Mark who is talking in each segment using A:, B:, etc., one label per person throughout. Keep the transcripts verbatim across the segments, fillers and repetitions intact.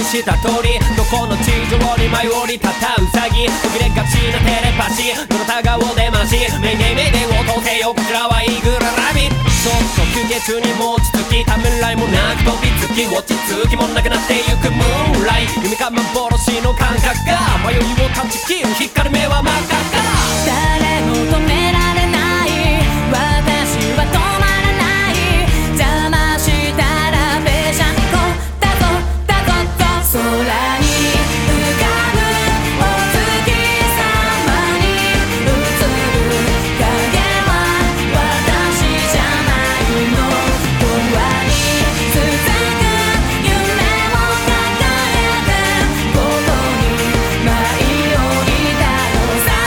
A: した通りどこの地上に舞い降りたたウサギ途切れがちなテレパシーどなたがお出ましメイデイメイデイを通せよこちらはイーグルラビットちょっと休憩中にも落ち着きためらいもなく飛びつき落ち着きもなくなってゆくムーンライト夢か幻の感覚が迷いを断ち切る光る目は真っ赤か
B: 誰も止められない私は止まらない邪魔したらべしゃこだぞだぞと空に浮かぶお月様に映る影は私じゃないの永遠に続く夢を抱えてここに舞い降りたのさ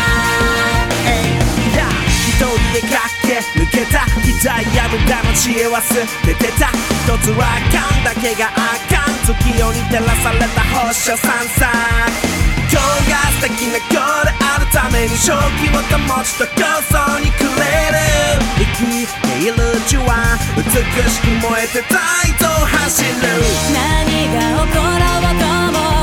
C: 一人で駆け抜けた膝や無駄の知恵忘れてた一つはあかんだけがあかん月夜に照らされた星を散策今日が素敵な今日であるために正気を保ちと競争にくれる生きているうちは美しく燃えてたいと走る
B: 何が起ころうとも